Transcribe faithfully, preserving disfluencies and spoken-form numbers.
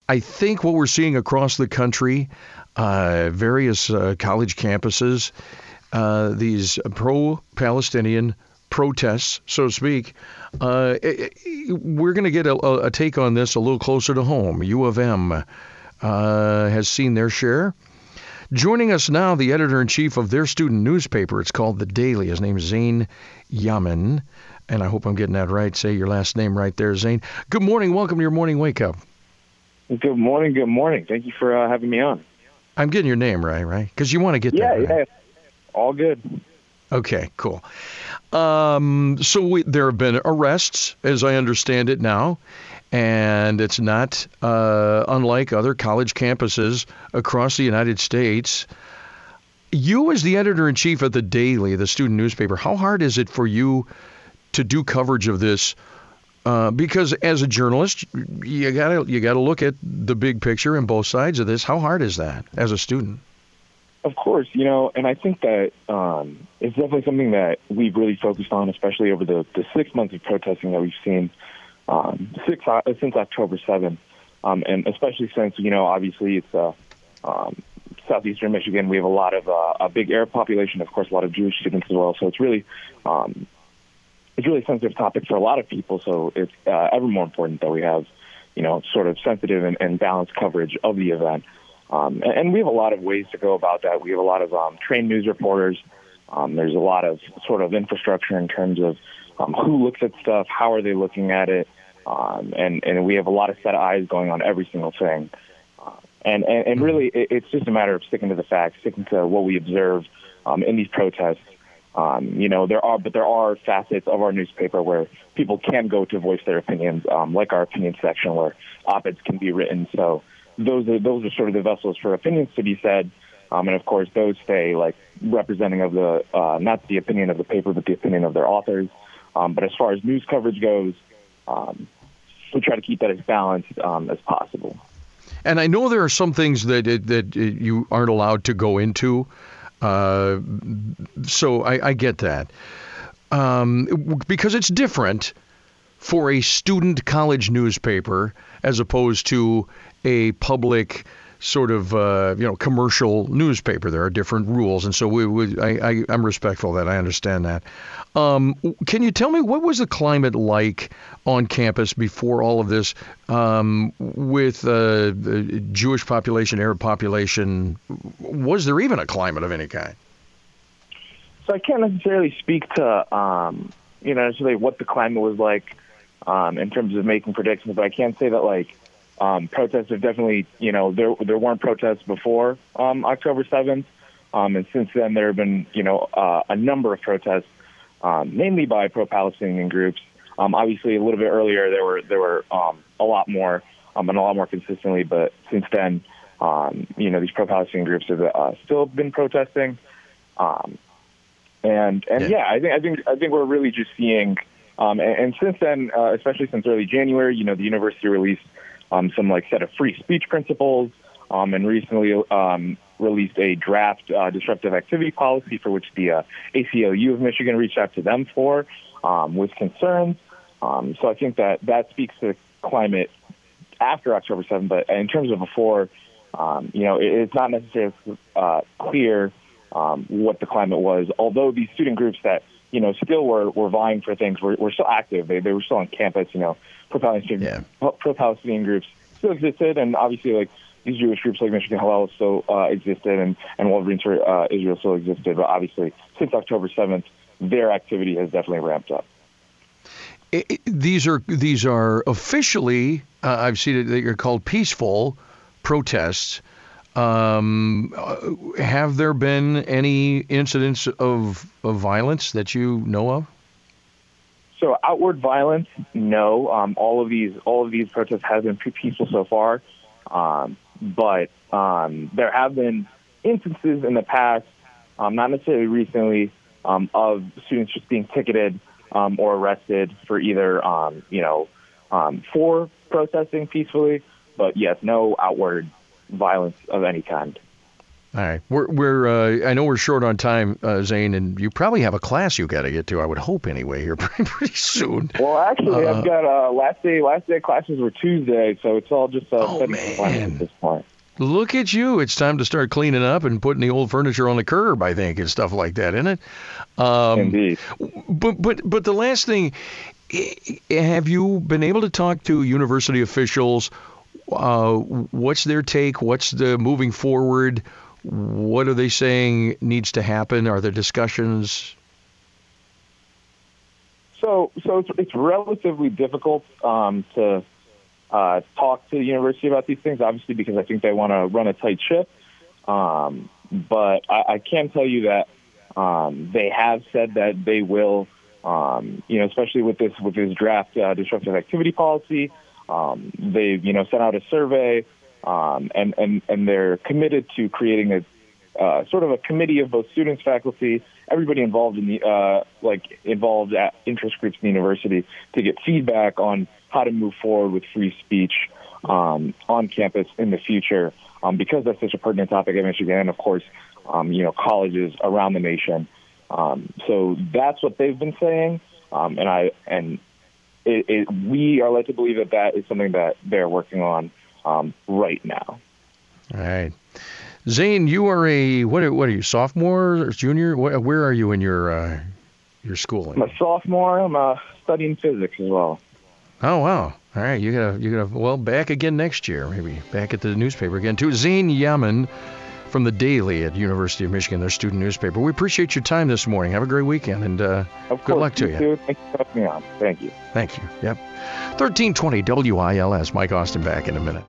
I think what we're seeing across the country, uh, various uh, college campuses, uh, these pro-Palestinian protests, so to speak, uh, we're going to get a, a take on this a little closer to home. U of M uh, has seen their share. Joining us now, the editor-in-chief of their student newspaper. It's called The Daily. His name is Zain Yamin, and I hope I'm getting that right. Say your last name right there, Zain. Good morning. Welcome to your morning wake-up. Good morning. Good morning. Thank you for uh, having me on. I'm getting your name right, right? Because you want to get yeah, that right. Yeah, yeah. All good. Okay, cool. Um, so we, there have been arrests, as I understand it now, and it's not uh, unlike other college campuses across the United States. You, as the editor-in-chief of The Daily, the student newspaper, how hard is it for you to do coverage of this? Uh, because as a journalist, you gotta you gotta look at the big picture and both sides of this. How hard is that as a student? Of course, you know, and I think that um, it's definitely something that we've really focused on, especially over the, the six months of protesting that we've seen um, six, uh, since October seventh, um, and especially since, you know, obviously it's uh, um, southeastern Michigan. We have a lot of uh, a big Arab population, of course, a lot of Jewish students as well. So it's really um, it's really a sensitive topic for a lot of people. So it's uh, ever more important that we have, you know, sort of sensitive and, and balanced coverage of the event. Um, and, and we have a lot of ways to go about that. We have a lot of um, trained news reporters. Um, there's a lot of sort of infrastructure in terms of um, who looks at stuff, how are they looking at it, um, and, and we have a lot of set of eyes going on every single thing. Uh, and, and, and really, it, it's just a matter of sticking to the facts, sticking to what we observe um, in these protests. Um, you know, there are, but there are facets of our newspaper where people can go to voice their opinions, um, like our opinion section where op-eds can be written. So those are those are sort of the vessels for opinions to be said, um, and of course those stay like representing of the uh, not the opinion of the paper, but the opinion of their authors. Um, but as far as news coverage goes, um, we try to keep that as balanced um, as possible. And I know there are some things that that you aren't allowed to go into, uh, so I, I get that um, because it's different for a student college newspaper as opposed to a public sort of, uh, you know, commercial newspaper. There are different rules. And so we, we I, I, I'm respectful of that. I understand that. Um, can you tell me what was the climate like on campus before all of this um, with uh, the Jewish population, Arab population? Was there even a climate of any kind? So I can't necessarily speak to, um, you know, necessarily what the climate was like um, in terms of making predictions, but I can say that, like, Um, protests have definitely, you know, there there weren't protests before um, October seventh, um, and since then there have been, you know, uh, a number of protests, um, mainly by pro-Palestinian groups. Um, obviously, a little bit earlier there were there were um, a lot more um, and a lot more consistently, but since then, um, you know, these pro-Palestinian groups have uh, still been protesting, um, and and yeah. yeah, I think I think I think we're really just seeing, um, and, and since then, uh, especially since early January, you know, the university released Um, some like set of free speech principles, um, and recently um, released a draft uh, disruptive activity policy for which the uh, A C L U of Michigan reached out to them for um, with concerns. Um, so I think that that speaks to the climate after October seventh, but in terms of before, um, you know, it, it's not necessarily uh, clear um, what the climate was, although these student groups that, you know, still were, were vying for things, were, were still active. They, they were still on campus, you know. Pro-Palestinian, yeah. pro-Palestinian groups still existed, and obviously, like, these Jewish groups like Michigan Hillel still uh, existed, and, and Wolverines for uh, Israel still existed. But obviously, since October seventh, their activity has definitely ramped up. It, it, these are these are officially, uh, I've seen it that you're called peaceful protests. Um, have there been any incidents of, of violence that you know of? So outward violence, no. Um, all of these, all of these protests have been pretty peaceful so far, um, but um, there have been instances in the past, um, not necessarily recently, um, of students just being ticketed um, or arrested for either, um, you know, um, for protesting peacefully. But yes, no outward violence of any kind. All right. We're, we're uh, I know we're short on time, uh, Zane, and you probably have a class you got to get to, I would hope anyway, here pretty, pretty soon. Well, actually, Uh, I've got uh, last day last day classes were Tuesday, so it's all just uh, Oh, studying man. climate at this point. Look at you. It's time to start cleaning up and putting the old furniture on the curb, I think, and stuff like that, isn't it? Um, Indeed. But, but, but the last thing, i- have you been able to talk to university officials? Uh, what's their take? What's the moving forward? What are they saying needs to happen? Are there discussions? So, so it's, it's relatively difficult um, to uh, talk to the university about these things, obviously, because I think they want to run a tight ship. Um, but I, I can tell you that um, they have said that they will, um, you know, especially with this with this draft uh, disruptive activity policy. Um, they, you know, sent out a survey, um, and, and, and they're committed to creating a uh, sort of a committee of both students, faculty, everybody involved in the uh, like involved at interest groups in the university to get feedback on how to move forward with free speech um, on campus in the future, um, because that's such a pertinent topic at Michigan, and of course, um, you know, colleges around the nation. Um, so that's what they've been saying, um, and I and. It, it, we are led to believe that that is something that they're working on um, right now. All right. Zane, you are a, what are, what are you, sophomore or junior? Where, where are you in your uh, your schooling? I'm a sophomore. I'm uh, studying physics as well. Oh, wow. All right. You gotta, you gotta, well, back again next year, maybe back at the newspaper again, too. Zane Yaman from the Daily at University of Michigan, their student newspaper. We appreciate your time this morning. Have a great weekend, and uh, Of good course, luck to you. Too. Thank you for having me on. Thank you. Thank you. Yep. thirteen twenty W I L S. Mike Austin back in a minute.